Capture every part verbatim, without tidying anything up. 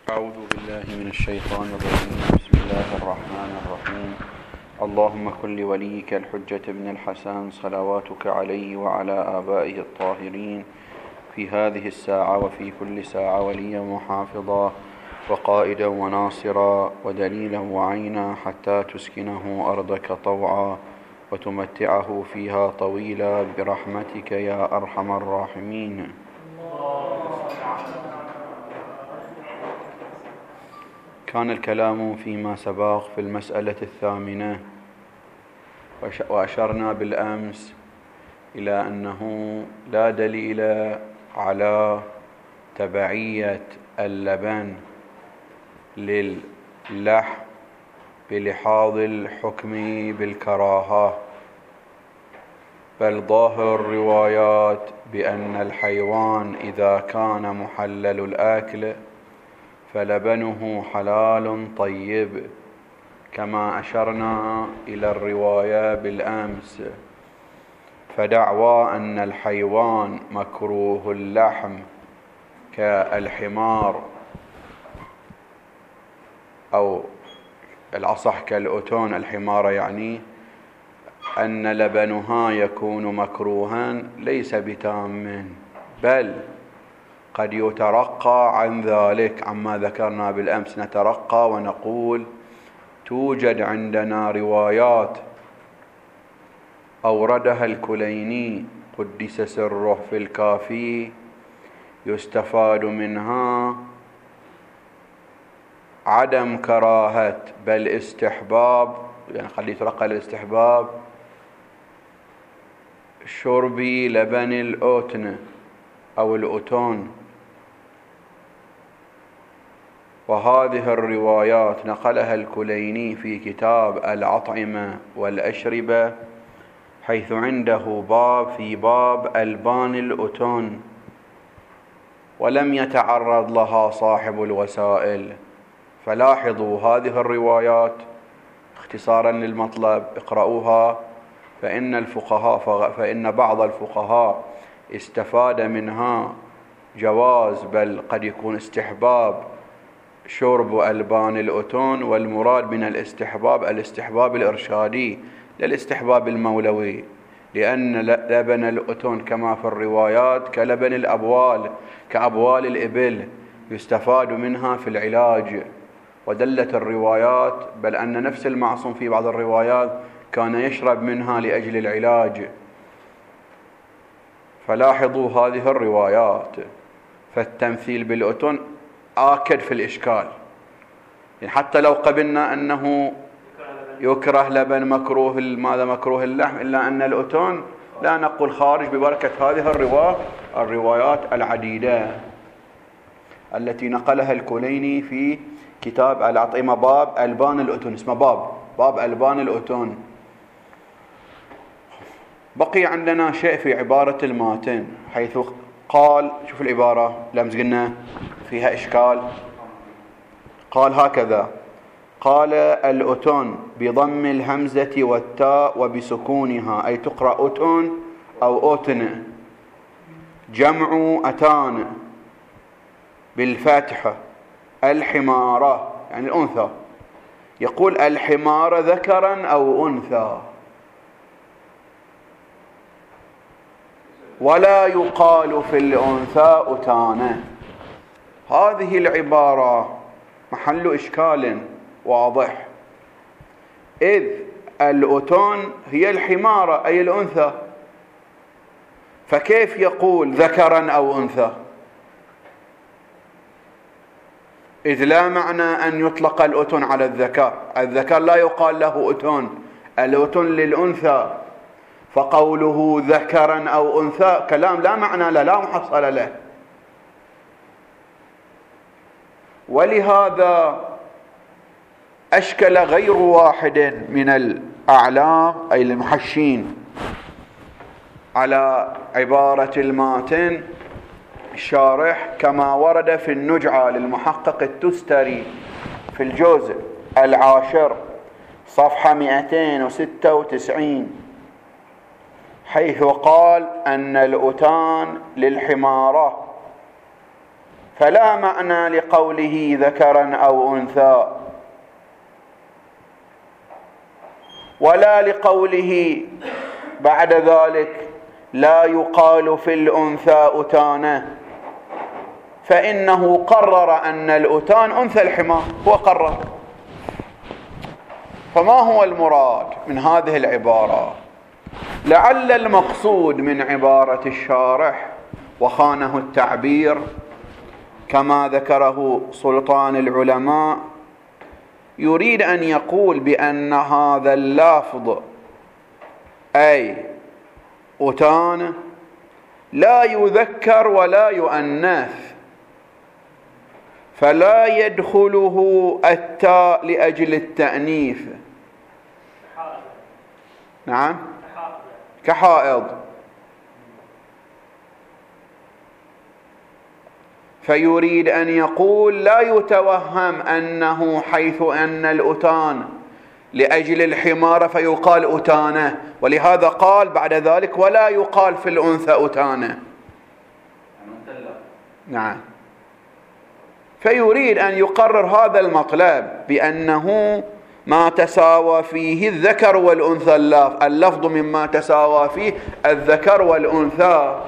أعوذ بالله من الشيطان الرجيم. بسم الله الرحمن الرحيم. اللهم كن لوليك الحجة بن الحسن صلواتك عليه وعلى آبائه الطاهرين في هذه الساعة وفي كل ساعة وليا وحافظا وقائدا وناصرا ودليلا وعينا حتى تسكنه أرضك طوعا وتمتعه فيها طويلا برحمتك يا أرحم الراحمين. كان الكلام فيما سبق في المسألة الثامنة، وأشرنا بالأمس إلى أنه لا دليل على تبعية اللبن للحم بلحاظ الحكم بالكراهة، بل ظاهر الروايات بأن الحيوان إذا كان محلل الأكل فلبنه حلال طيب، كما أشرنا إلى الرواية بالأمس. فدعوى أن الحيوان مكروه اللحم كالحمار أو الأصح كالأتون، الحمار يعني، أن لبنها يكون مكروها ليس بتام، بل قد يترقى عن ذلك عما ذكرنا بالأمس. نترقى ونقول توجد عندنا روايات أوردها الكليني قدس سره في الكافي يستفاد منها عدم كراهة بل استحباب، يعني قد يترقى الاستحباب شرب لبن الأوتن أو الأتون. وهذه الروايات نقلها الكليني في كتاب الأطعمة والأشربة، حيث عنده باب في باب ألبان الأتون، ولم يتعرض لها صاحب الوسائل. فلاحظوا هذه الروايات اختصارا للمطلب، اقرأوها، فإن الفقهاء فإن بعض الفقهاء استفاد منها جواز بل قد يكون استحباب شرب ألبان الأتون، والمراد من الاستحباب الاستحباب الإرشادي لا الاستحباب المولوي، لأن لبن الأتون كما في الروايات كلبن الأبوال كأبوال الإبل يستفاد منها في العلاج. ودلت الروايات بل أن نفس المعصوم في بعض الروايات كان يشرب منها لأجل العلاج. فلاحظوا هذه الروايات. فالتمثيل بالأتون آكد في الإشكال، يعني حتى لو قبلنا أنه يكره لبن مكروه ماذا مكروه اللحم، إلا أن الأتون لا نقول خارج ببركة هذه الروايات الروايات العديدة التي نقلها الكليني في كتاب الأطعمة باب ألبان الأتون، اسمه باب باب ألبان الأتون. بقي عندنا شيء في عبارة الماتن، حيث قال، شوف العبارة لمز قلنا فيها إشكال، قال هكذا: قال الأتون بضم الهمزة والتاء وبسكونها، أي تقرأ أتون أو أتن، جمع أتان بالفتح، الحمارة يعني الأنثى. يقول الحمار ذكرا أو أنثى، ولا يقال في الأنثى أتانة. هذه العبارة محل إشكال واضح، إذ الأتون هي الحمارة أي الأنثى، فكيف يقول ذكرا أو أنثى؟ إذ لا معنى أن يطلق الأتون على الذكر، الذكر لا يقال له أتون، الأتون للأنثى، فقوله ذكرا أو أنثى كلام لا معنى له، لا محصل له. ولهذا أشكل غير واحد من الأعلام أي المحشين على عبارة الماتن الشارح، كما ورد في النجعة للمحقق التستري في الجزء العاشر صفحة مئتين وستة وتسعين، حيث قال أن الأتان للحمارة، فلا معنى لقوله ذكرا أو أنثى، ولا لقوله بعد ذلك لا يقال في الأنثى أتانة، فإنه قرر أن الأتان أنثى الحمار، هو قرر. فما هو المراد من هذه العبارة؟ لعل المقصود من عبارة الشارح وخانه التعبير كما ذكره سلطان العلماء، يريد أن يقول بأن هذا اللفظ أي أتان لا يذكر ولا يؤنث، فلا يدخله التاء لأجل التأنيث. نعم، كحائض. فيريد أن يقول لا يتوهم أنه حيث أن الأتان لأجل الحمار فيقال أتانة، ولهذا قال بعد ذلك ولا يقال في الأنثى أتانة. نعم. فيريد أن يقرر هذا المطلب بأنه ما تساوى فيه الذكر والأنثى، اللفظ مما تساوى فيه الذكر والأنثى،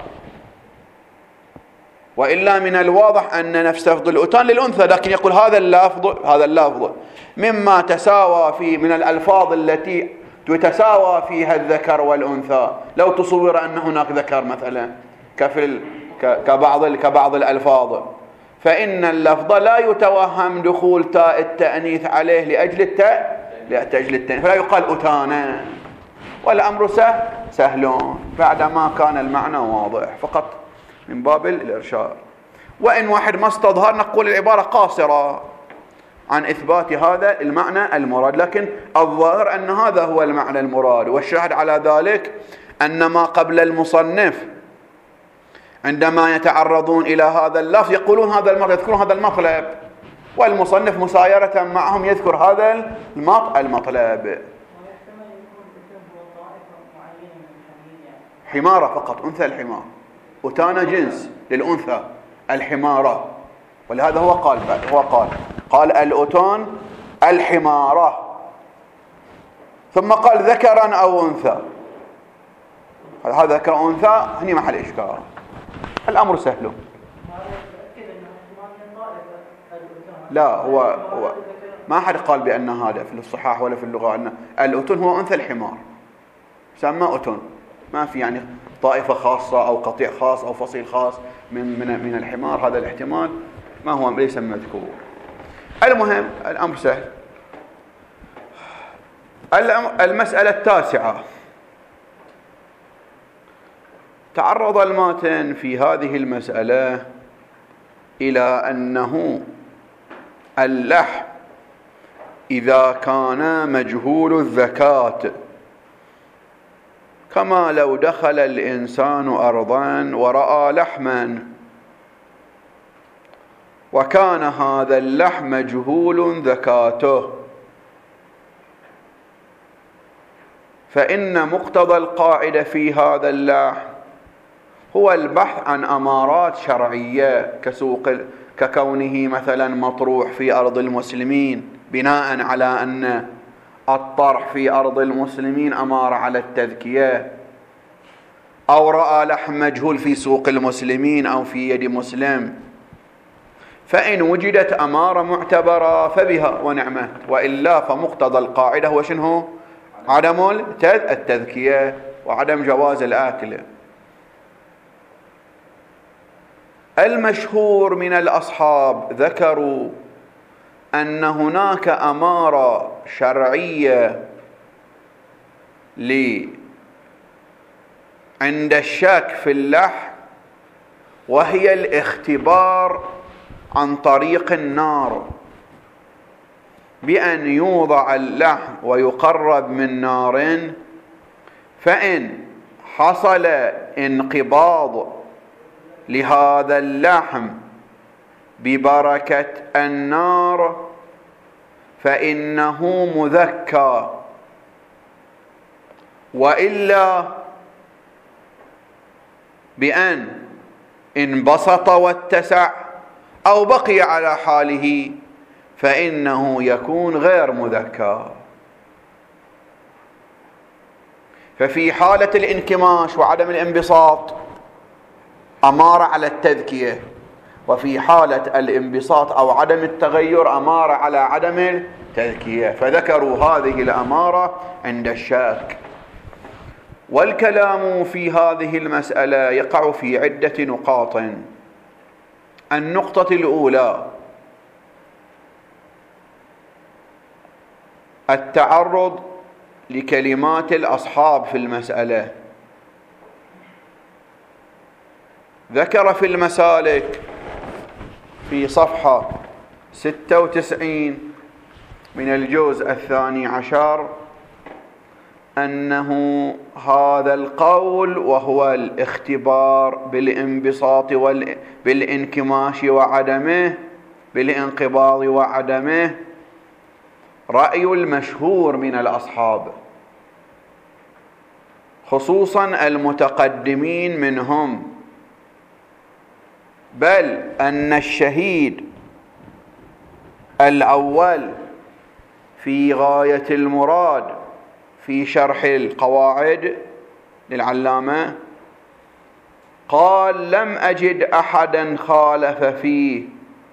وإلا من الواضح أن نفس لفظ الأتان للأنثى، لكن يقول هذا اللفظ هذا اللفظ مما تساوى فيه من الألفاظ التي تتساوى فيها الذكر والأنثى. لو تصور أن هناك ذكر مثلا كفل كبعض كبعض الألفاظ، فإن اللفظ لا يتوهم دخول تاء التأنيث عليه لأجل التاء لأجل التأنيث، فلا يقال أتانا، والأمر سهل سهلون بعدما كان المعنى واضح، فقط من باب الإرشاد. وإن واحد ما استظهر نقول العبارة قاصرة عن إثبات هذا المعنى المراد، لكن الظاهر أن هذا هو المعنى المراد. والشاهد على ذلك أن ما قبل المصنف عندما يتعرضون إلى هذا اللفظ يقولون هذا المطلب، يذكرون هذا المطلب، والمصنف مسايرة معهم يذكر هذا المطلب. حمارة فقط، أنثى الحمار، أتانا جنس للأنثى الحمارة، ولهذا هو قال هو قال قال الأتان الحمارة، ثم قال ذكرا أو أنثى. هذا ذكر أو أنثى هني محل إشكال، الأمر سهل. لا، هو, هو ما حد قال بأن هذا في الصحاح ولا في اللغة أن الأتن هو أنثى الحمار، سمى أتن، ما في يعني طائفة خاصة أو قطيع خاص أو فصيل خاص من من من الحمار، هذا الاحتمال ما هو ليس مذكور. المهم الأمر سهل. المسألة التاسعة، تعرض الماتن في هذه المسألة إلى أنه اللحم إذا كان مجهول الذكاة، كما لو دخل الإنسان أرضا ورأى لحما وكان هذا اللحم مجهول ذكاته، فإن مقتضى القاعدة في هذا اللحم هو البحث عن أمارات شرعية كسوق ككونه مثلا مطروح في أرض المسلمين بناء على أن الطرح في أرض المسلمين أمارة على التذكية، أو رأى لحم مجهول في سوق المسلمين أو في يد مسلم، فإن وجدت أمارة معتبرة فبها ونعمت، وإلا فمقتضى القاعدة هو شنو؟ عدم التذكية وعدم جواز الآكل. المشهور من الأصحاب ذكروا أن هناك أمارة شرعية ل عند الشك في اللحم، وهي الاختبار عن طريق النار، بأن يوضع اللحم ويقرب من نار، فإن حصل انقباض لهذا اللحم ببركة النار فإنه مذكى، وإلا بأن انبسط واتسع أو بقي على حاله فإنه يكون غير مذكر. ففي حالة الانكماش وعدم الانبساط أمارة على التذكية، وفي حالة الانبساط أو عدم التغير أمارة على عدم التذكية، فذكروا هذه الأمارة عند الشك. والكلام في هذه المسألة يقع في عدة نقاط. النقطة الأولى التعرض لكلمات الأصحاب في المسألة. ذكر في المسالك في صفحة ستة وتسعين من الجزء الثاني عشر أنه هذا القول وهو الاختبار بالانبساط بالانكماش وعدمه بالانقباض وعدمه رأي المشهور من الأصحاب، خصوصا المتقدمين منهم، بل أن الشهيد الأول في غاية المراد في شرح القواعد للعلامة قال: لم أجد أحدا خالف فيه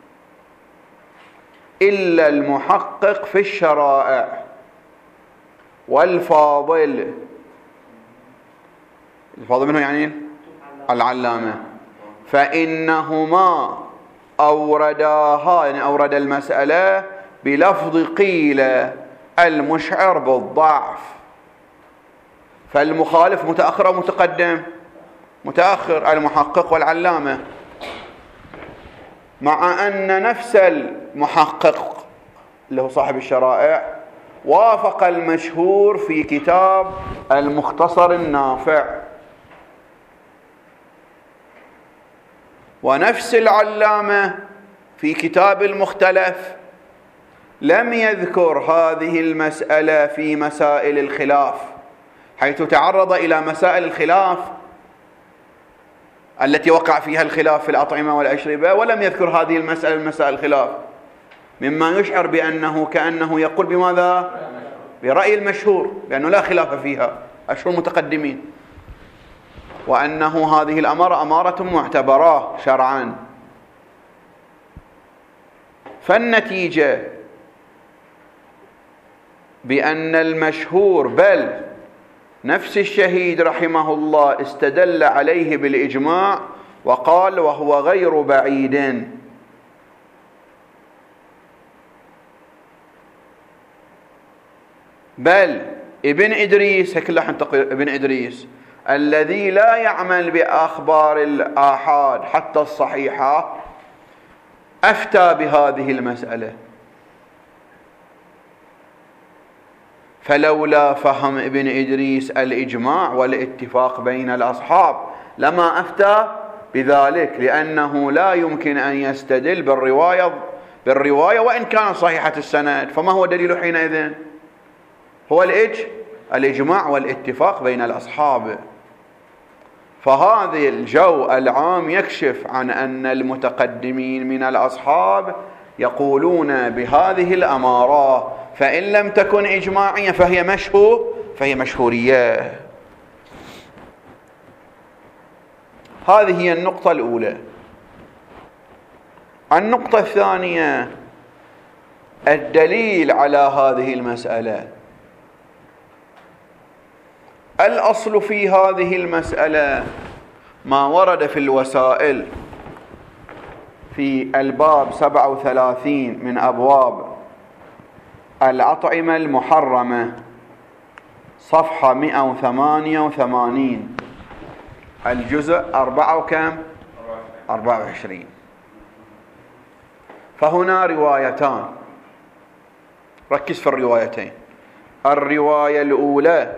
إلا المحقق في الشرائع والفاضل. الفاضل منه يعني العلامة، فإنهما أورداها يعني أورد المسألة بلفظ قيل المشعر بالضعف. فالمخالف متأخر أو متقدم؟ متأخر، المحقق والعلامة، مع أن نفس المحقق اللي هو صاحب الشرائع وافق المشهور في كتاب المختصر النافع، ونفس العلامة في كتاب المختلف لم يذكر هذه المسألة في مسائل الخلاف، حيث تعرض إلى مسائل الخلاف التي وقع فيها الخلاف في الأطعمة والأشربة، ولم يذكر هذه المسألة من مسائل الخلاف، مما يشعر بأنه كأنه يقول بماذا؟ برأي المشهور، لأنه لا خلاف فيها، أشهر متقدمين، وأنه هذه الأمارة أمارة معتبرة شرعا. فالنتيجة بأن المشهور بل نفس الشهيد رحمه الله استدل عليه بالإجماع وقال وهو غير بعيد. بل ابن إدريس ابن إدريس الذي لا يعمل بأخبار الآحاد حتى الصحيحة أفتى بهذه المسألة، فلولا فهم ابن إدريس الإجماع والاتفاق بين الأصحاب لما أفتى بذلك، لأنه لا يمكن أن يستدل بالرواية بالرواية وإن كانت صحيحة السند. فما هو دليل حينئذ؟ هو الإج الإجماع والاتفاق بين الأصحاب. فهذا الجو العام يكشف عن أن المتقدمين من الأصحاب يقولون بهذه الأمارة، فإن لم تكن إجماعية فهي مشهور فهي مشهورية. هذه هي النقطة الأولى. النقطة الثانية الدليل على هذه المسألة. الأصل في هذه المسألة ما ورد في الوسائل في الباب سبعة وثلاثين من أبواب الأطعمة المحرمة، صفحة مئة وثمانية وثمانين، الجزء أربعة وكم؟ أربعة وعشرين. فهنا روايتان، ركز في الروايتين. الرواية الأولى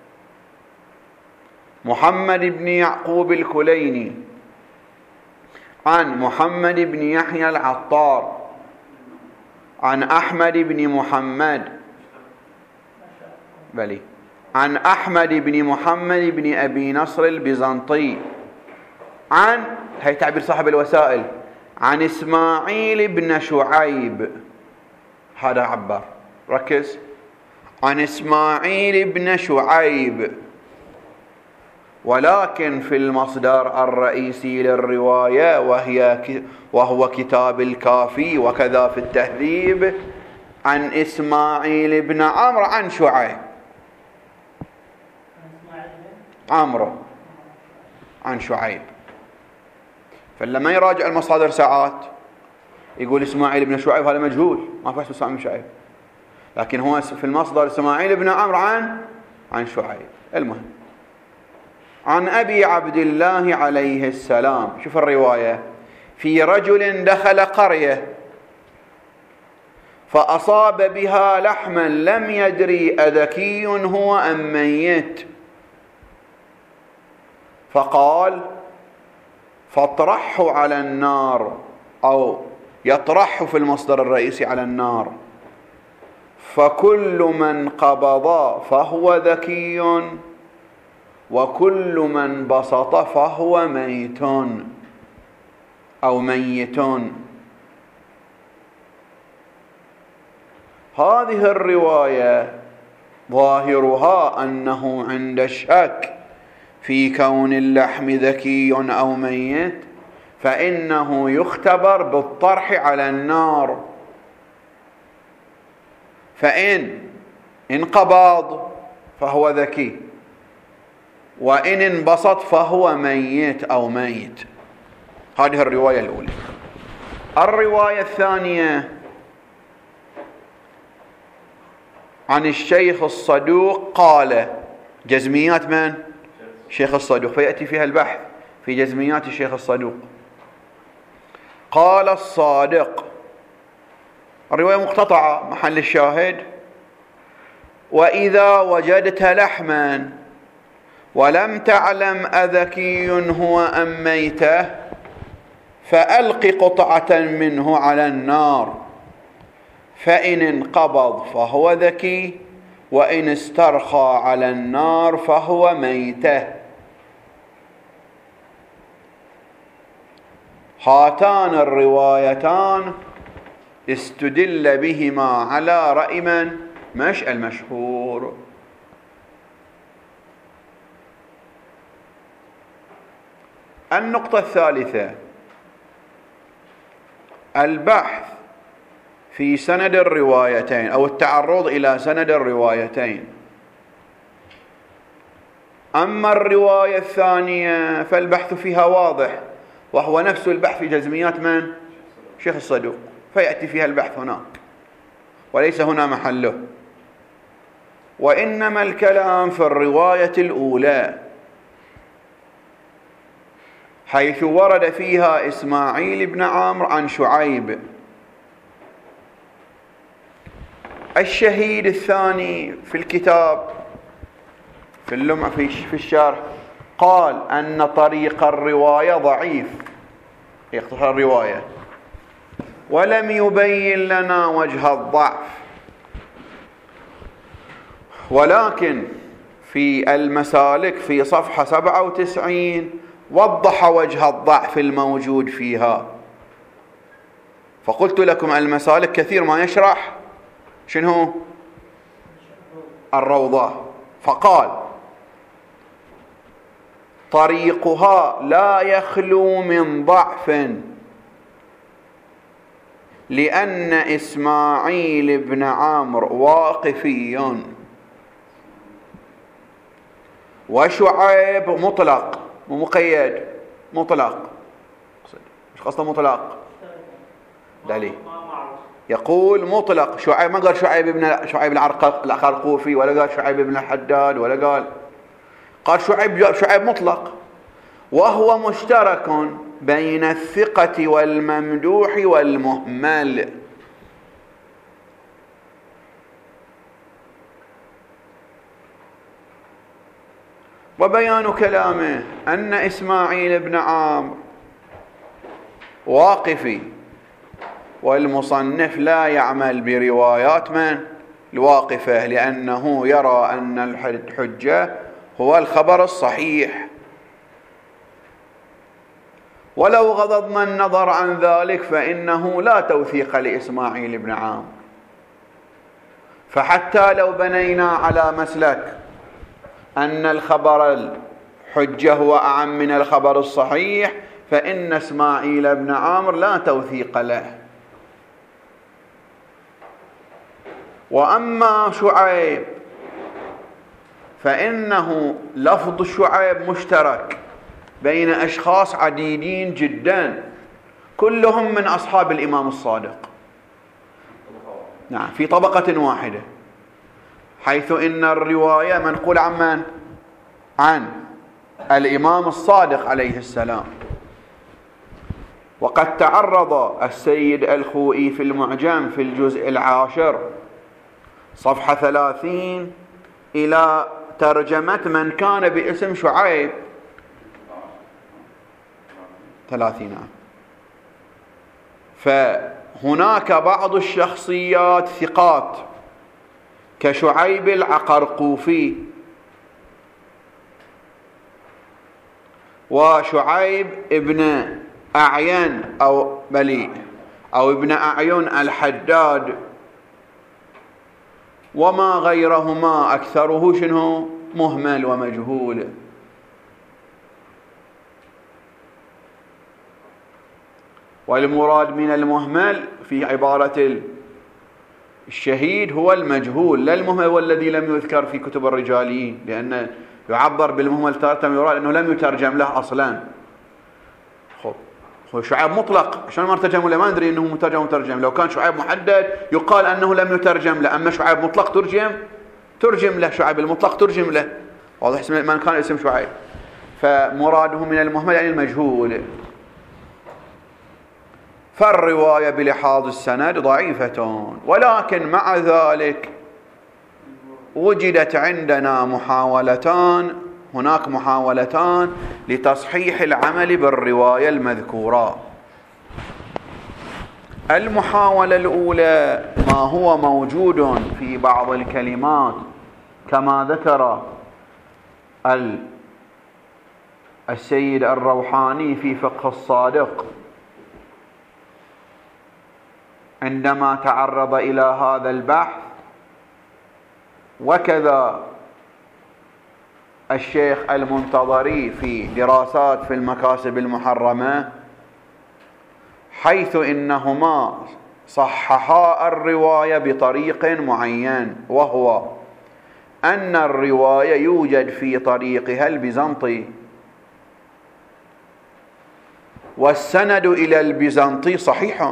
محمد بن يعقوب الكليني عن محمد بن يحيى العطار عن أحمد بن محمد بلي عن أحمد بن محمد بن أبي نصر البيزنطي عن، هي تعبير صاحب الوسائل، عن إسماعيل بن شعيب، هذا عبر، ركز، عن إسماعيل بن شعيب، ولكن في المصدر الرئيسي للرواية وهي وهو كتاب الكافي وكذا في التهذيب عن إسماعيل بن عمرو عن شعيب، عمرو عن شعيب. فلما يراجع المصادر ساعات يقول إسماعيل بن شعيب، هذا مجهول، ما فيش إسماعيل بن شعيب، لكن هو في المصدر إسماعيل بن عمرو عن عن شعيب. المهم، عن أبي عبد الله عليه السلام، شوف الرواية، في رجل دخل قرية فأصاب بها لحما لم يدري أذكي هو أم ميت، فقال فاطرحه على النار، أو يطرحه في المصدر الرئيسي على النار، فكل من قبض فهو ذكي وكل من بسط فهو ميت أو ميت. هذه الرواية ظاهرها أنه عند الشك في كون اللحم ذكي أو ميت فإنه يختبر بالطرح على النار، فإن انقبض فهو ذكي، وإن انبسط فهو ميت أو ميت. هذه الرواية الأولى. الرواية الثانية عن الشيخ الصدوق قال، جزميات من؟ شيخ الصدوق، فيأتي فيها البحث في جزميات الشيخ الصدوق. قال الصادق، الرواية مقتطعة، محل الشاهد: وإذا وجدت لحما ولم تعلم أذكي هو أم ميته فألق قطعة منه على النار، فإن انقبض فهو ذكي وإن استرخى على النار فهو ميته. هاتان الروايتان استدل بهما على رأي من؟ مش المشهور. النقطة الثالثة: البحث في سند الروايتين أو التعرض إلى سند الروايتين. أما الرواية الثانية فالبحث فيها واضح، وهو نفس البحث في جزميات من؟ شيخ الصدوق، فيأتي فيها البحث هناك وليس هنا محله. وإنما الكلام في الرواية الأولى حيث ورد فيها إسماعيل بن عمرو عن شعيب. الشهيد الثاني في الكتاب في اللمع في الشرح قال أن طريق الرواية ضعيف، يختصر الرواية، ولم يبين لنا وجه الضعف، ولكن في المسالك في صفحة سبعة وتسعين وضح وجه الضعف الموجود فيها. فقلت لكم المسالك كثير ما يشرح شنو الروضة، فقال طريقها لا يخلو من ضعف لأن إسماعيل بن عمرو واقفي وشعيب مطلق ومقيد. مطلق مش قصده مطلق دليل، يقول مطلق. شعيب ما قال شعيب بن شعيب العرقوفي ولا قال شعيب بن الحداد ولا قال قال شعيب شعيب مطلق، وهو مشترك بين الثقة والممدوح والمهمل. وبيان كلامه أن إسماعيل بن عمرو واقفي، والمصنف لا يعمل بروايات من الواقفة لأنه يرى أن الحجة هو الخبر الصحيح. ولو غضضنا النظر عن ذلك فإنه لا توثيق لإسماعيل بن عامر. فحتى لو بنينا على مسلك أن الخبر الحجة هو أعم من الخبر الصحيح، فإن إسماعيل بن عامر لا توثيق له. وأما شعيب فإنه لفظ شعيب مشترك بين أشخاص عديدين جدا كلهم من أصحاب الإمام الصادق، نعم، في طبقة واحدة، حيث إن الرواية منقولة عن من؟ عن الإمام الصادق عليه السلام. وقد تعرض السيد الخوئي في المعجم في الجزء العاشر صفحة ثلاثين إلى ترجمة من كان باسم شعيب ثلاثين. فهناك بعض الشخصيات ثقات كشعيب العقرقوفي وشعيب ابن أعين أو بلي أو ابن أعين الحداد، وما غيرهما أكثره شنو؟ مهمل ومجهول. والمراد من المهمل في عبارة الشهيد هو المجهول، لا المهمل هو الذي لم يذكر في كتب الرجاليين، لأن يعبر بالمهمل تارة يراد أنه لم يترجم له أصلا. خب هو شعيب مطلق، شلون ما ترجم له؟ ما ندري أنه مترجم مترجم. لو كان شعيب محدد يقال أنه لم يترجم له، أما شعيب مطلق ترجم ترجم له، شعيب المطلق ترجم له، واضح اسم من كان اسم شعيب. فمراده من المهمل يعني المجهول. فالرواية بلحاظ السند ضعيفة، ولكن مع ذلك وجدت عندنا محاولتان هناك محاولتان لتصحيح العمل بالرواية المذكورة. المحاولة الأولى ما هو موجود في بعض الكلمات كما ذكر السيد الروحاني في فقه الصادق عندما تعرض إلى هذا البحث، وكذا الشيخ المنتظري في دراسات في المكاسب المحرمة، حيث إنهما صححا الرواية بطريق معين، وهو أن الرواية يوجد في طريقها البيزنطي، والسند إلى البيزنطي صحيح،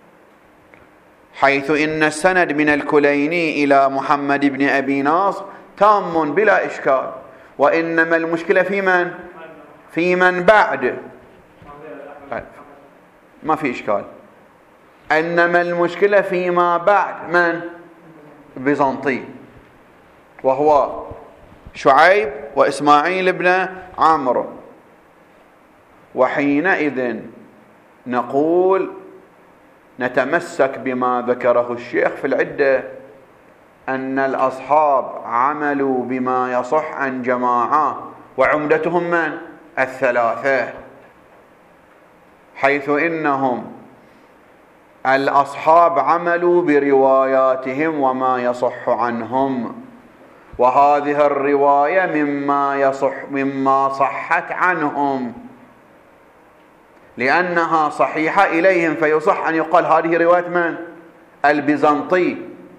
حيث إن السند من الكليني إلى محمد بن أبي ناصر تام بلا إشكال، وإنما المشكلة في من؟ في من بعد، ما في إشكال، إنما المشكلة فيما بعد من؟ بيزنطي، وهو شعيب وإسماعيل بن عمرو. وحينئذ نقول نتمسك بما ذكره الشيخ في العدة، أن الأصحاب عملوا بما يصح عن جماعة، وعمدتهم من؟ الثلاثة، حيث إنهم الأصحاب عملوا برواياتهم وما يصح عنهم، وهذه الرواية مما يصح مما صحت عنهم لأنها صحيحة إليهم، فيصح أن يقال هذه رواية من؟ البيزنطي.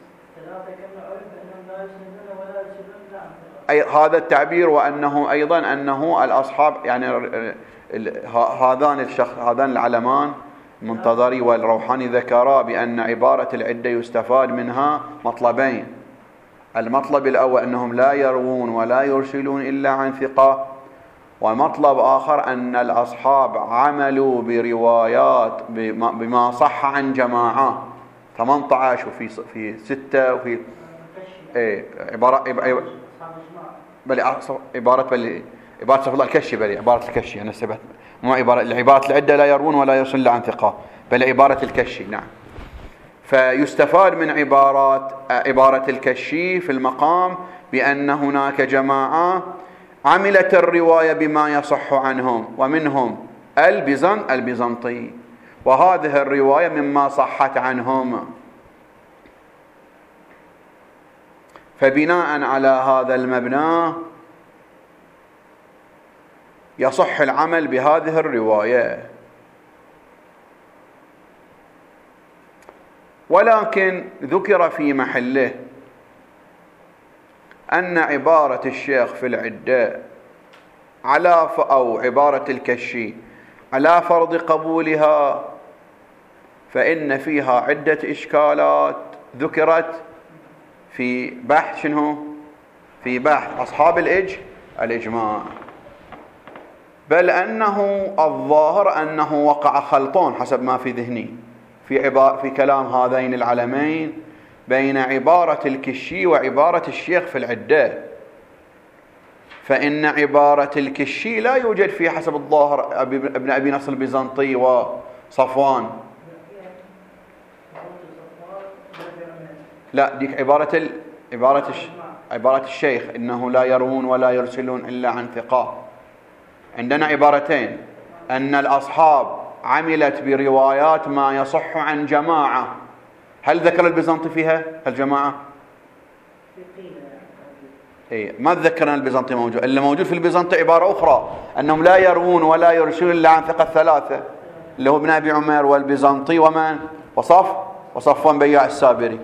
أي هذا التعبير، وأنه أيضا أنه الأصحاب يعني هذان الشخص هذان العلمان المنتظري والروحاني ذكرا بأن عبارة العدة يستفاد منها مطلبين: المطلب الأول أنهم لا يروون ولا يرسلون إلا عن ثقة، ومطلب آخر أن الأصحاب عملوا بروايات بما صح عن جماعة ثمانية عشر وفي في ستة وفي إيه عبارة بل عبارة بل عبارة صف الله الكشي بل عبارة الكشي أنا سبت مو عبارة عبارة العدة لا يروون ولا يرسلون إلا عن ثقة، بل عبارة الكشي. نعم، فيستفاد من عبارات عبارة الكشي في المقام بأن هناك جماعة عملت الرواية بما يصح عنهم، ومنهم البيزن البيزنطي، وهذه الرواية مما صحت عنهم. فبناء على هذا المبنى يصح العمل بهذه الرواية. ولكن ذكر في محله أن عبارة الشيخ في العدة على ف... أو عبارة الكشي على فرض قبولها، فإن فيها عدة إشكالات ذكرت في بحث شنو؟ في بحث أصحاب الإج الإجماع، بل أنه الظاهر أنه وقع خلطون حسب ما في ذهني في عبارة في كلام هذين العلمين بين عبارة الكشي وعبارة الشيخ في العدة. فإن عبارة الكشي لا يوجد فيها حسب الظاهر ابن أبي نصر البيزنطي وصفوان، لا ديك عبارة ال... عبارة الش... عبارة الشيخ إنه لا يروون ولا يرسلون إلا عن ثقة. عندنا عبارتين، أن الأصحاب عملت بروايات ما يصح عن جماعة. هل ذكر البيزنطي فيها الجماعة؟ إيه ما تذكرنا البيزنطي موجود. اللي موجود في البيزنطي عبارة أخرى أنهم لا يروون ولا يرسلون إلا عن ثقة الثلاثة، اللي هو ابن أبي عمر والبيزنطي ومن وصف وصفوان بياع السابري.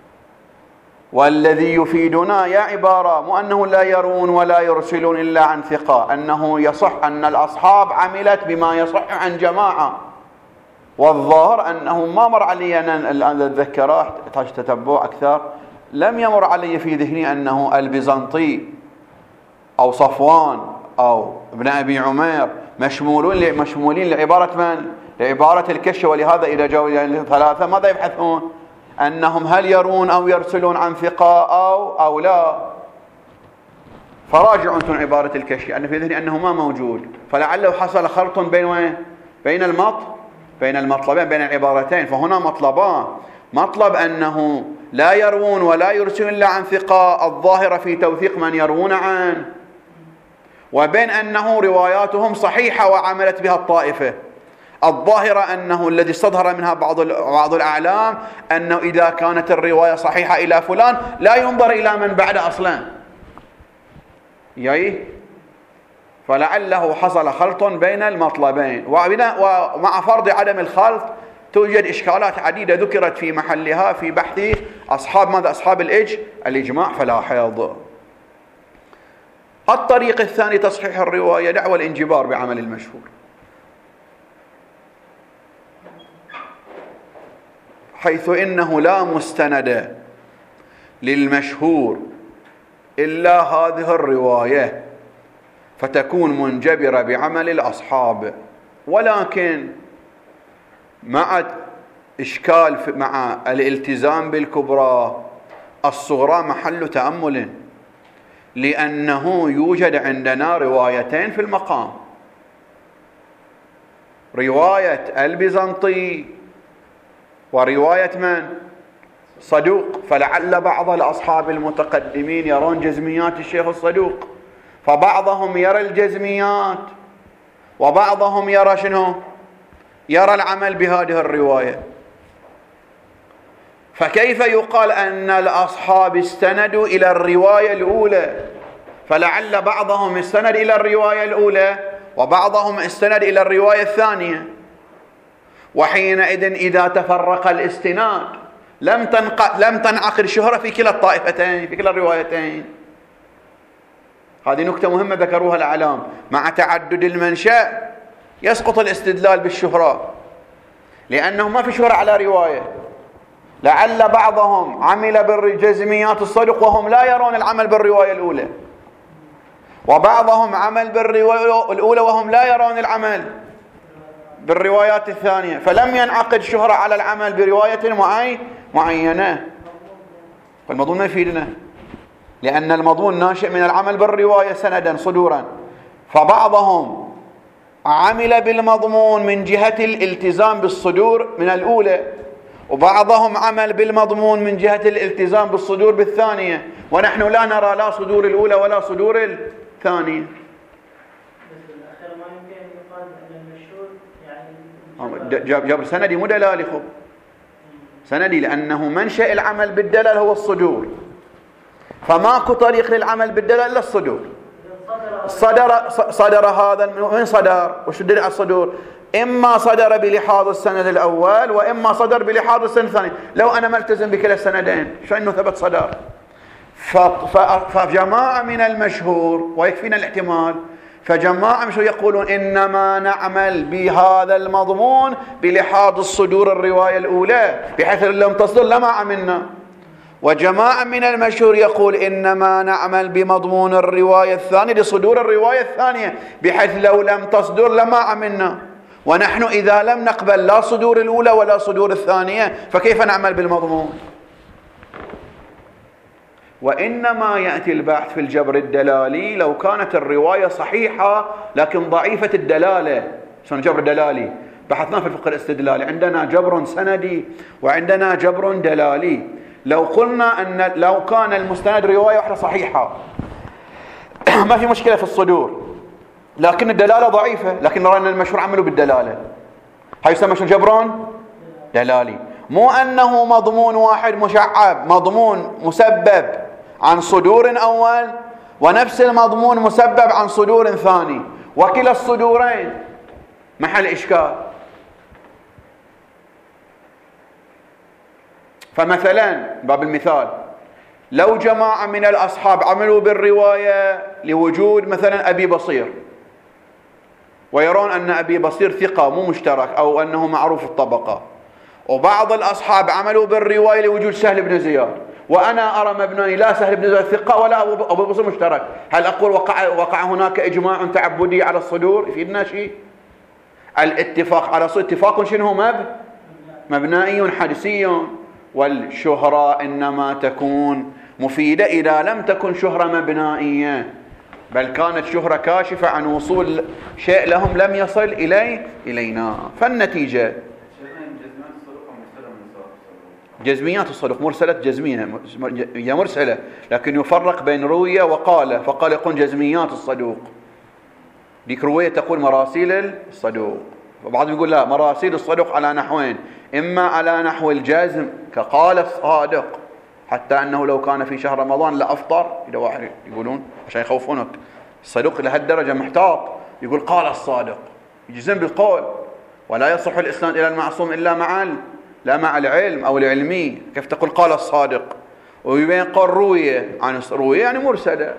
والذي يفيدنا يا عبارة مو أنه لا يرون ولا يرسلون إلا عن ثقة، أنه يصح أن الأصحاب عملت بما يصح عن جماعة. والظاهر أنه ما مر علي أنا الآن أتذكره تحتاج تتبع أكثر، لم يمر علي في ذهني أنه البيزنطي أو صفوان أو ابن أبي عمر مشمولون مشمولين لعبارة من؟ لعبارة الكشف. ولهذا إذا جاءوا ثلاثة ماذا يبحثون؟ أنهم هل يرون أو يرسلون عن ثقة أو أو لا. فراجعوا أنتم عبارة الكشف، أن في ذهني أنه ما موجود، فلعله حصل خلط بين وين؟ بين المط بين المطلبين بين العبارتين. فهنا مطلبان، مطلب أنه لا يروون ولا يرسلون إلا عن ثقة الظاهرة في توثيق من يروون عنه، وبين أنه رواياتهم صحيحة وعملت بها الطائفة الظاهرة، أنه الذي استظهر منها بعض بعض الأعلام أنه إذا كانت الرواية صحيحة إلى فلان لا ينظر إلى من بعد أصلا. ياي فلعله حصل خلط بين المطلبين، ومع فرض عدم الخلط توجد إشكالات عديدة ذكرت في محلها في بحث أصحاب ماذا أصحاب الإج الإجماع فلا حيض. الطريق الثاني تصحيح الرواية دعوى الانجبار بعمل المشهور، حيث إنه لا مستند للمشهور إلا هذه الرواية، فتكون منجبرة بعمل الأصحاب. ولكن مع إشكال مع الالتزام بالكبرى، الصغرى محل تأمل، لأنه يوجد عندنا روايتين في المقام، رواية البيزنطي ورواية من؟ صدوق. فلعل بعض الأصحاب المتقدمين يرون جزميات الشيخ الصدوق، فبعضهم يرى الجزميات وبعضهم يرى شنو؟ يرى العمل بهذه الرواية. فكيف يقال أن الأصحاب استندوا إلى الرواية الأولى؟ فلعل بعضهم استند إلى الرواية الأولى وبعضهم استند إلى الرواية الثانية، وحينئذ إذا تفرق الاستناد لم تنق... لم تنعقد شهرة في كلا الطائفتين في كلا الروايتين. هذه نكتة مهمة ذكروها الأعلام، مع تعدد المنشأ يسقط الاستدلال بالشهرة، لأنه ما في شهرة على رواية. لعل بعضهم عمل بالجزميات الصدق وهم لا يرون العمل بالرواية الأولى، وبعضهم عمل بالرواية الأولى وهم لا يرون العمل بالروايات الثانية، فلم ينعقد شهرة على العمل برواية معينة. فالمضمون ما يفيدنا، لأن المضمون ناشئ من العمل بالرواية سندا صدورا. فبعضهم عمل بالمضمون من جهة الالتزام بالصدور من الأولى، وبعضهم عمل بالمضمون من جهة الالتزام بالصدور بالثانية، ونحن لا نرى لا صدور الأولى ولا صدور الثانية. بس الأخير ما يمكن أن يقال أن المشهور جبر سندي مو دلالي. خب سندي لأنه منشأ العمل بالدلال هو الصدور، فماكو طريق للعمل بالدلال إلا الصدور. صدر صدر هذا من وين صدر؟ وش الدليل على الصدور؟ إما صدر بلحاظ السند الأول وإما صدر بلحاظ السند الثاني. لو أنا ملتزم بكلا السندين شو إنه ثبت صدر؟ فجماعة من المشهور ويكفينا الاحتمال، فجماعة مشهور يقولون إنما نعمل بهذا المضمون بلحاظ الصدور الرواية الأولى بحيث لم تصدر لما عملنا، وجماعة من المشهور يقول إنما نعمل بمضمون الرواية الثانية لصدور الرواية الثانية بحيث لو لم تصدر لما عملنا، ونحن إذا لم نقبل لا صدور الأولى ولا صدور الثانية فكيف نعمل بالمضمون؟ وإنما يأتي البحث في الجبر الدلالي لو كانت الرواية صحيحة لكن ضعيفة الدلالة. شلون جبر دلالي؟ بحثنا في الفقه الاستدلالي، عندنا جبر سندي وعندنا جبر دلالي. لو قلنا أن لو كان المستند رواية واحدة صحيحة ما في مشكلة في الصدور، لكن الدلالة ضعيفة، لكن نرى أن المشهور عملوا بالدلالة، هاي يسمى شو جبر دلالي. مو أنه مضمون واحد مشعب، مضمون مسبب عن صدور أول ونفس المضمون مسبب عن صدور ثاني، وكلا الصدورين محل إشكال. فمثلا باب المثال لو جماعة من الأصحاب عملوا بالرواية لوجود مثلا أبي بصير ويرون أن أبي بصير ثقة مو مشترك أو أنه معروف الطبقة، وبعض الأصحاب عملوا بالرواية لوجود سهل بن زياد، وأنا أرى مبناني لا سهل بن زياد ثقة ولا أبو بصير مشترك، هل أقول وقع, وقع هناك إجماع تعبدي على الصدور؟ يفيدنا شيء؟ الاتفاق على الصدور اتفاق شنو مب مبنائي حدسي، والشهرة إنما تكون مفيدة إذا لم تكن شهرة مبنائية بل كانت شهرة كاشفة عن وصول شيء لهم لم يصل إليه إلينا. فالنتيجة جزميات الصدوق مرسلة جزمية هي مرسلة، لكن يفرق بين روية وقال، فقال يقول جزميات الصدوق، ديك روية تقول مراسيل الصدوق، وبعضهم يقول لا مراسيل الصدوق على نحوين، إما على نحو الجزم كقال الصادق حتى أنه لو كان في شهر رمضان لأفطر، إذا واحد يقولون عشان يخوفونك الصدوق لهالدرجة محتاط يقول قال الصادق يجزم بالقول، ولا يصح الإسناد إلى المعصوم إلا مع لا مع العلم أو العلمي، كيف تقول قال الصادق ويبين قال روية عن روية يعني مرسلة.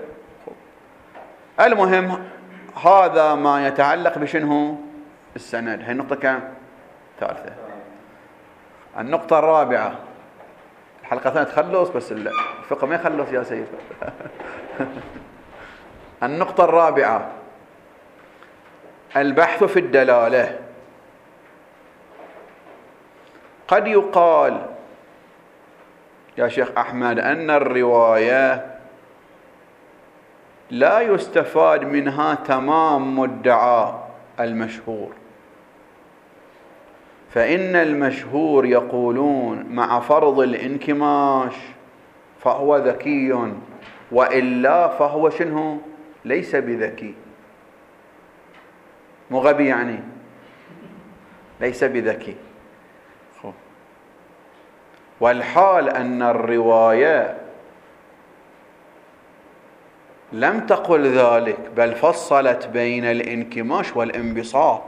المهم هذا ما يتعلق بشنه السند. هي النقطة كم؟ ثالثة. النقطة الرابعة، الحلقة الثانية تخلص بس الفقه ما يخلص يا سيد. النقطة الرابعة البحث في الدلالة. قد يقال يا شيخ أحمد أن الرواية لا يستفاد منها تمام مدعى المشهور، فإن المشهور يقولون مع فرض الانكماش فهو ذكي، وإلا فهو شنه ليس بذكي، مو غبي يعني ليس بذكي. والحال أن الرواية لم تقل ذلك، بل فصلت بين الانكماش والانبساط،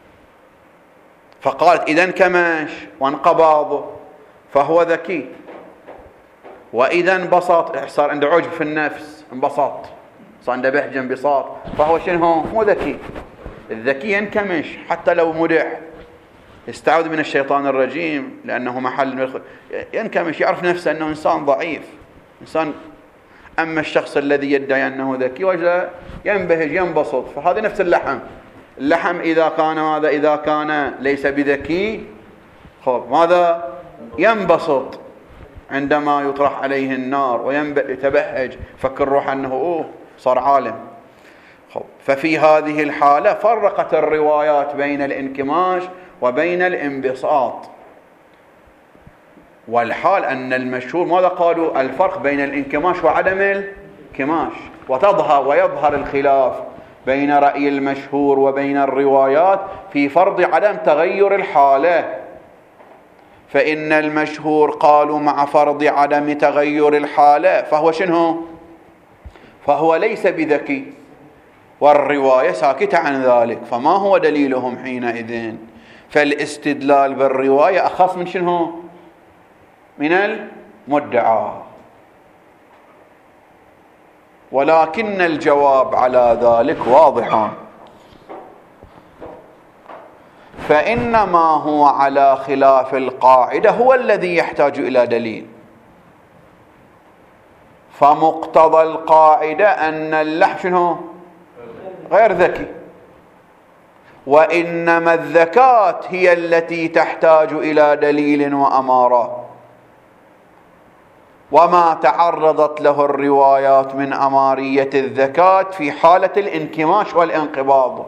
فقالت إذا انكمش وانقبض فهو ذكي، وإذا انبسط صار عنده عجب في النفس انبسط صار عنده بهجة انبساط فهو شنو مو ذكي. الذكي ينكمش حتى لو مدح، يستعوذ من الشيطان الرجيم لأنه محل ينكمش، يعرف نفسه أنه إنسان ضعيف إنسان. أما الشخص الذي يدعي أنه ذكي وجه ينبهج ينبسط، فهذا نفس اللحم. اللحم إذا كان ماذا إذا كان ليس بذكي خب ماذا ينبسط عندما يطرح عليه النار ويتبهج فكر روح أنه أوه صار عالم. خب ففي هذه الحالة فرقت الروايات بين الانكماش وبين الانبساط. والحال أن المشهور ماذا قالوا الفرق بين الانكماش وعدم الانكماش، وتظهر ويظهر الخلاف بين رأي المشهور وبين الروايات في فرض عدم تغير الحالة. فإن المشهور قالوا مع فرض عدم تغير الحالة فهو شنو؟ فهو ليس بذكي، والرواية ساكتة عن ذلك، فما هو دليلهم حينئذ؟ فالاستدلال بالرواية أخف من شنو؟ من المدعى. ولكن الجواب على ذلك واضح، فإنما هو على خلاف القاعدة هو الذي يحتاج إلى دليل. فمقتضى القاعدة أن اللحم شنو؟ غير ذكي، وإنما الذكاة هي التي تحتاج إلى دليل وأمارة، وما تعرضت له الروايات من أمارية الذكاة في حالة الانكماش والانقباض.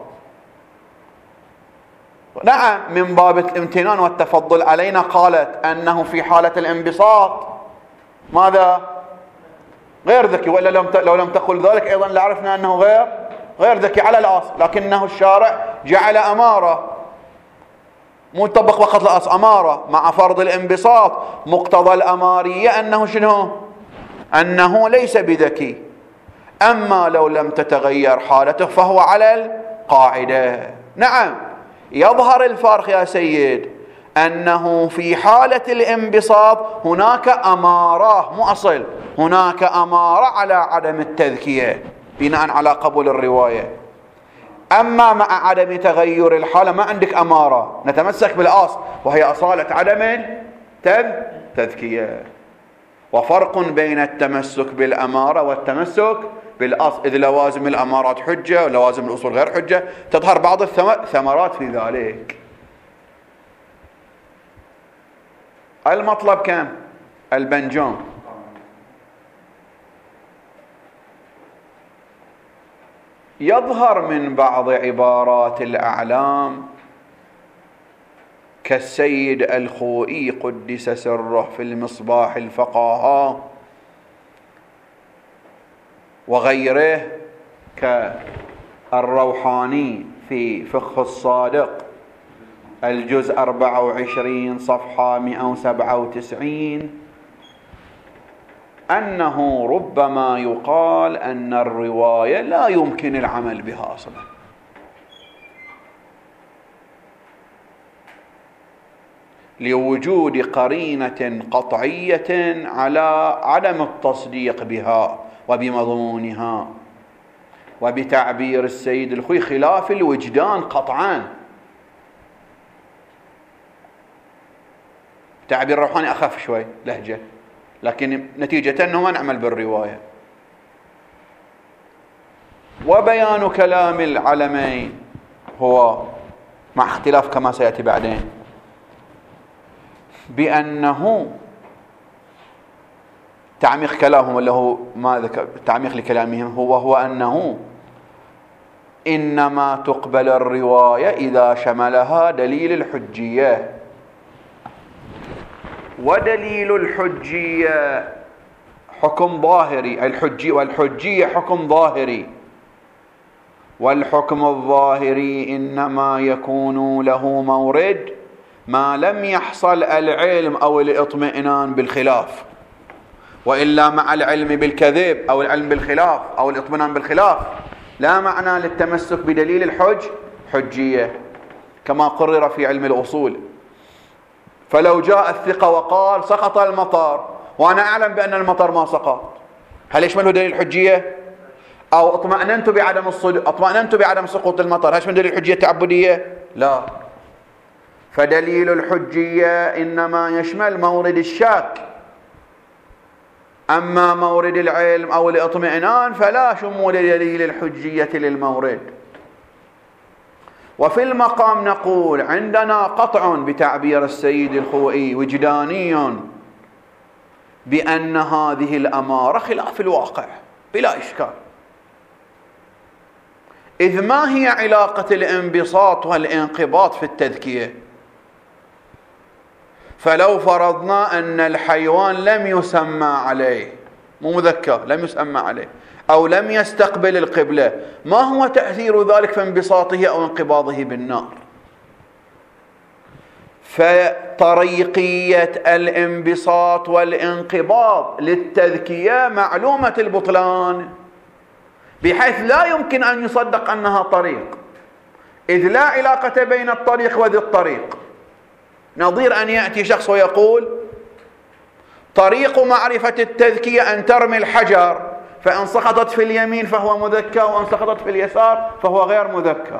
نعم، من باب الامتنان والتفضل علينا قالت أنه في حالة الانبساط ماذا؟ غير ذكي، وإلا لو لم تقل ذلك أيضا لعرفنا أنه غير غير ذكي على الأصل، لكنه الشارع جعل أمارة، مو يطبق فقط الأصل، أمارة مع فرض الانبساط. مقتضى الأمارية أنه شنو؟ أنه ليس بذكي. أما لو لم تتغير حالته فهو على القاعدة. نعم، يظهر الفرق يا سيد، أنه في حالة الانبساط هناك أمارة، مو أصل، هناك أمارة على عدم التذكية بناء على قبول الرواية. أما مع عدم تغير الحالة ما عندك أمارة، نتمسك بالأصل وهي أصالة عدم التذكية. وفرق بين التمسك بالأمارة والتمسك بالأصل، إذ لوازم الأمارات حجة ولوازم الأصول غير حجة، تظهر بعض الثمرات في ذلك. المطلب كم؟ البنجون. يظهر من بعض عبارات الأعلام كالسيد الخوئي قدس سره في المصباح الفقاهة وغيره، كالروحاني في فقه الصادق الجزء أربعة وعشرين صفحة مئة وسبعة وتسعين، أنه ربما يقال أن الرواية لا يمكن العمل بها أصلا، لوجود قرينة قطعية على عدم التصديق بها وبمضمونها، وبتعبير السيد الخوئي خلاف الوجدان قطعا. تعبير الروحاني أخف شوي لهجة، لكن نتيجة أنه ما نعمل بالرواية. وبيان كلام العلمين هو مع اختلاف كما سيأتي بعدين بأنه تعميق كلامهم اللي هو ما ذكر تعميق لكلامهم هو هو أنه إنما تقبل الرواية إذا شملها دليل الحجية، ودليل الحجية حكم ظاهري، الحجي والحجية حكم ظاهري، والحكم الظاهري إنما يكون له مورد ما لم يحصل العلم أو الاطمئنان بالخلاف، وإلا مع العلم بالكذب أو العلم بالخلاف أو الاطمئنان بالخلاف لا معنى للتمسك بدليل الحج حجية، كما قرر في علم الأصول. فلو جاء الثقة وقال سقط المطر وأنا أعلم بأن المطر ما سقط، هل يشمله دليل الحجية؟ أو اطمأننت بعدم الصدق اطمأننت بعدم سقوط المطر، هل يشمل دليل الحجية التعبدية؟ لا. فدليل الحجية إنما يشمل مورد الشك، أما مورد العلم أو الاطمئنان فلا شمول دليل الحجية للمورد. وفي المقام نقول عندنا قطع بتعبير السيد الخوئي وجداني بأن هذه الأمارة خلاف الواقع بلا إشكال، إذ ما هي علاقة الانبساط والانقباض في التذكية؟ فلو فرضنا أن الحيوان لم يسمى عليه، مو مذكر، لم يسمى عليه، أو لم يستقبل القبلة، ما هو تأثير ذلك في انبساطه أو انقباضه بالنار؟ فطريقية الانبساط والانقباض للتذكية معلومة البطلان، بحيث لا يمكن أن يصدق أنها طريق، إذ لا علاقة بين الطريق وذي الطريق. نظير أن يأتي شخص ويقول طريق معرفة التذكية أن ترمي الحجر، فإن سقطت في اليمين فهو مذكى، وإن سقطت في اليسار فهو غير مذكى،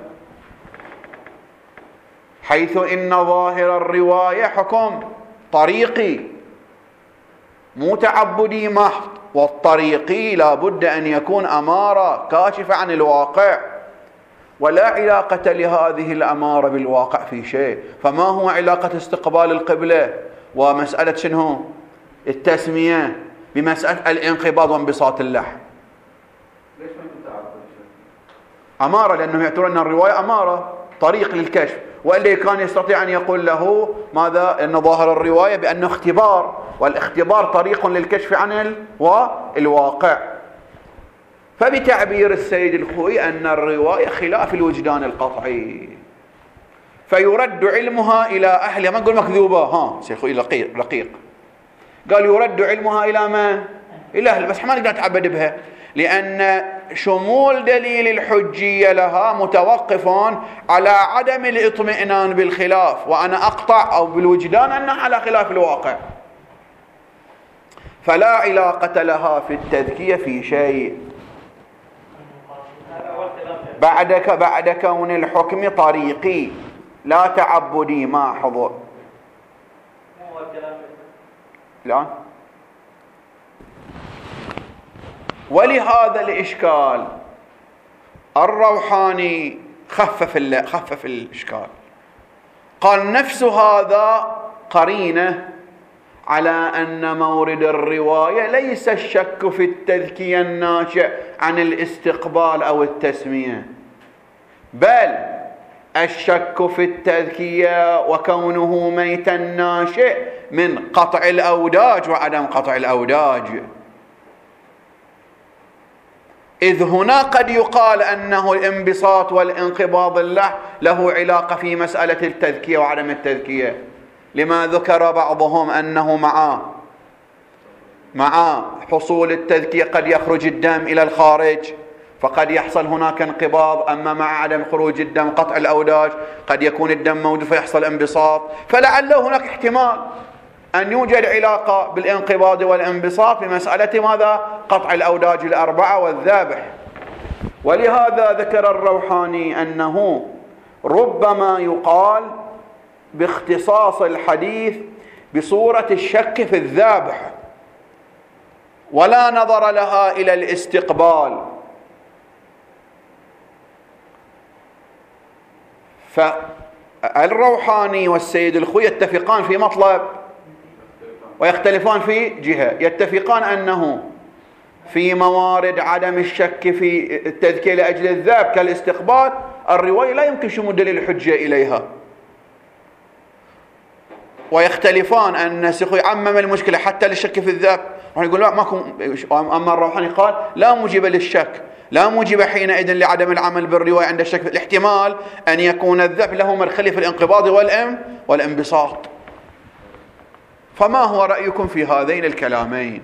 حيث إن ظاهر الرواية حكم طريقي مو تعبدي محض، والطريقي لا بد أن يكون أمارة كاشفة عن الواقع، ولا علاقة لهذه الأمارة بالواقع في شيء. فما هو علاقة استقبال القبلة ومسألة شنو التسمية بمسألة الانقباض وانبساط اللحم؟ ليش ما يكون تعبد؟ أمارة، لأنه يعتبرون أن الرواية أمارة طريق للكشف، وإلا كان يستطيع أن يقول له ماذا؟ أن ظاهر الرواية بأنه اختبار، والاختبار طريق للكشف عن الواقع. فبتعبير السيد الخوئي أن الرواية خلاف الوجدان القطعي، فيرد علمها إلى أهلها. ما نقول مكذوبة، ها سيد الخوئي رقيق رقيق قال يرد علمها إلى من؟ إلى أهل، بس ما نقدر نتعبد بها، لأن شمول دليل الحجية لها متوقف على عدم الاطمئنان بالخلاف، وأنا أقطع أو بالوجدان أنها على خلاف الواقع، فلا علاقة لها في التذكية في شيء بعد بعد كون الحكم طريقي لا تعبدي محض. لا، ولهذا الإشكال الروحاني خفف خفف الإشكال، قال نفس هذا قرينة على أن مورد الرواية ليس الشك في التذكية الناشئ عن الاستقبال أو التسمية، بل الشك في التذكية وكونه ميتا ناشئ من قطع الأوداج وعدم قطع الأوداج، إذ هنا قد يقال أنه الانبساط والانقباض له له علاقة في مسألة التذكية وعدم التذكية، لما ذكر بعضهم أنه مع مع حصول التذكية قد يخرج الدم إلى الخارج فقد يحصل هناك انقباض، أما مع عدم خروج الدم قطع الأوداج قد يكون الدم موجود فيحصل انبساط، فلعله هناك احتمال أن يوجد علاقة بالانقباض والانبساط بمسألة ماذا؟ قطع الأوداج الأربعة والذابح. ولهذا ذكر الروحاني أنه ربما يقال باختصاص الحديث بصورة الشك في الذابح، ولا نظر لها إلى الاستقبال. فالروحاني والسيد الخوئي يتفقان في مطلب ويختلفان في جهة. يتفقان أنه في موارد عدم الشك في التذكية لأجل الذاب كالاستقبال الرواية لا يمكن شمول دليل الحجة إليها، ويختلفان أن السيخو يعمم المشكلة حتى للشك في الذاب، يقول لا ماكو. أما الروحاني قال لا موجب للشك، لا موجب حينئذ لعدم العمل بالرواية عند الشك في الاحتمال أن يكون الذاب له مدخل في الانقباض والإم والانبساط. فما هو رأيكم في هذين الكلامين؟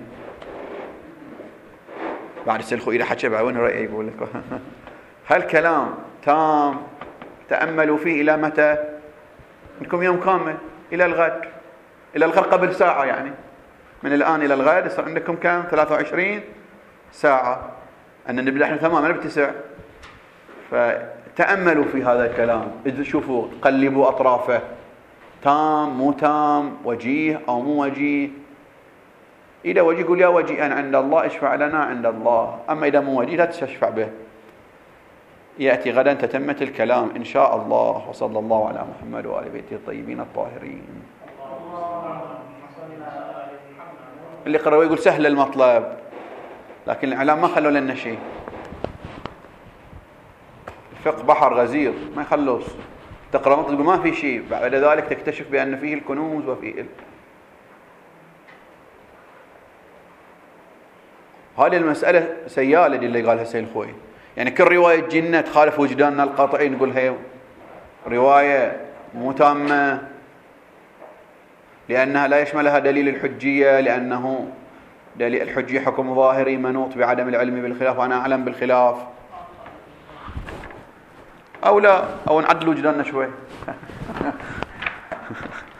بعد السلخو إلى حكى بعون رأيي يقول لك هالكلام تام تأملوا فيه إلى متى؟ منكم يوم كامل إلى الغد، إلى الغد قبل ساعة، يعني من الآن إلى الغد يصير عندكم كم؟ ثلاثة وعشرين ساعة، أن نبدأ احنا ثمانية بتسع. فتأملوا في هذا الكلام، شوفوا قلبوا أطرافه، تام مو تام، وجيه أو مو وجيه. إذا وجيه يقول يا وجيه أنا عند الله اشفع لنا عند الله، أما إذا مو وجيه لا تشفع به. يأتي غدا تتمة الكلام إن شاء الله، وصلى الله على محمد وآل بيته الطيبين الطاهرين. اللي قرأوا يقول سهل المطلب، لكن الإعلام ما خلوا لنا شيء. الفقه بحر غزير ما يخلص، تقرأ مطلب ما في شيء، بعد ذلك تكتشف بأن فيه الكنوز وفيه ال... هذه المسألة سيالة دي اللي قالها سيد الخوي. يعني كل رواية تجينا تخالف وجداننا القطعي نقول هي رواية مو تامة لأنها لا يشملها دليل الحجية، لأنه دليل الحجية حكم ظاهري منوط بعدم العلم بالخلاف وأنا أعلم بالخلاف، أو لا، أو نعدل وجداننا شوي.